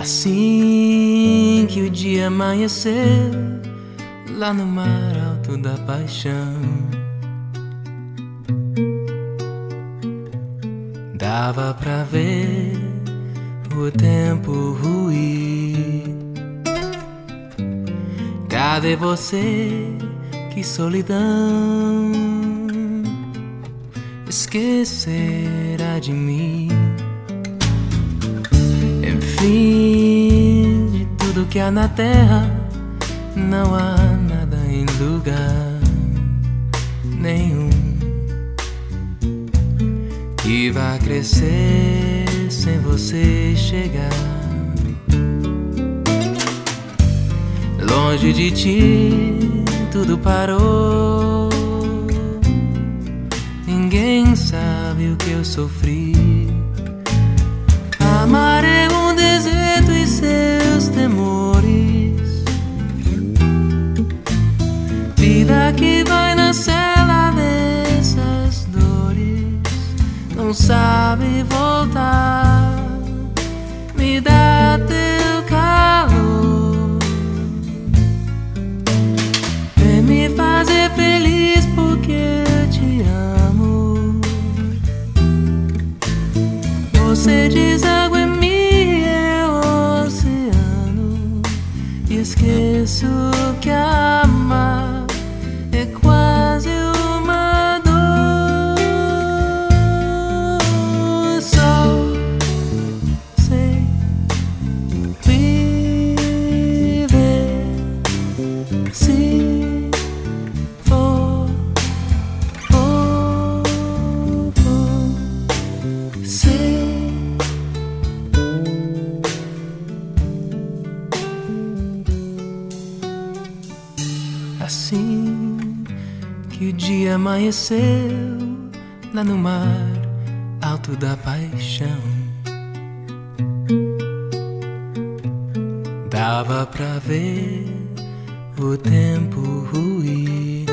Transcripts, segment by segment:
Assim que o dia amanheceu, lá no mar alto da paixão, dava pra ver o tempo ruir. Cadê você? Que solidão esquecerá de mim. Enfim, de tudo que há na terra, não há nada em lugar nenhum que vá crescer sem você chegar. Longe de ti tudo parou, ninguém sabe o que eu sofri. Amar é um deserto e seus temores, vida que vai na cela dessas dores, não sabe voltar. Me dá teu calor, vem me fazer feliz porque eu te amo. Você diz água em mim, é oceano, e esqueço que amar é quase uma dor. Só sei viver se for você. Assim que o dia amanheceu, lá no mar alto da paixão, dava pra ver o tempo ruir.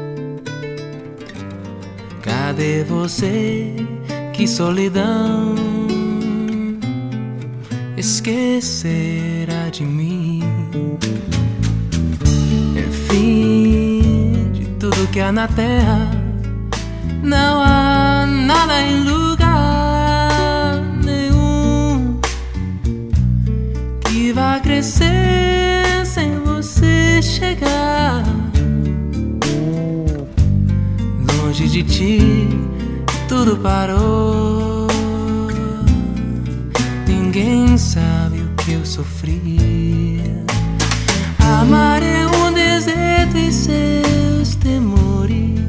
Cadê você? Que solidão esquecerá de mim. Enfim, de tudo que há na terra, não há nada em lugar nenhum que vá crescer sem você chegar. Longe de ti tudo parou, ninguém sabe o que eu sofri. Amar é um deserto e seus temores,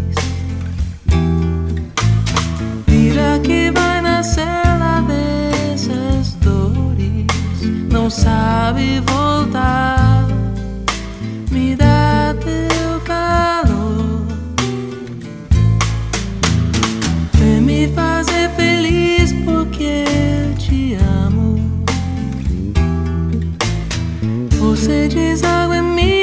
vida que vai na cela dessas dores, não sabe voltar. Me dá teu calor, vem me fazer feliz porque eu te amo. Você diz água em mim,